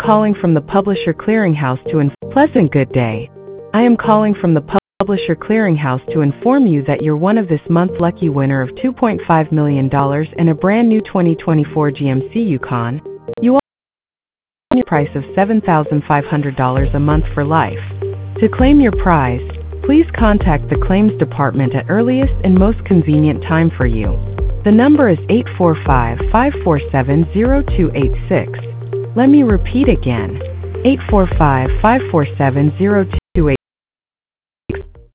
calling from the Publisher Clearinghouse to Pleasant good day. I am calling from the Publisher Clearinghouse to inform you that you're one of this month's lucky winner of $2.5 million and a brand new 2024 GMC Yukon. You will have a price of $7,500 a month for life. To claim your prize, please contact the claims department at earliest and most convenient time for you. The number is 845-547-0286. Let me repeat again, 845-547-0286.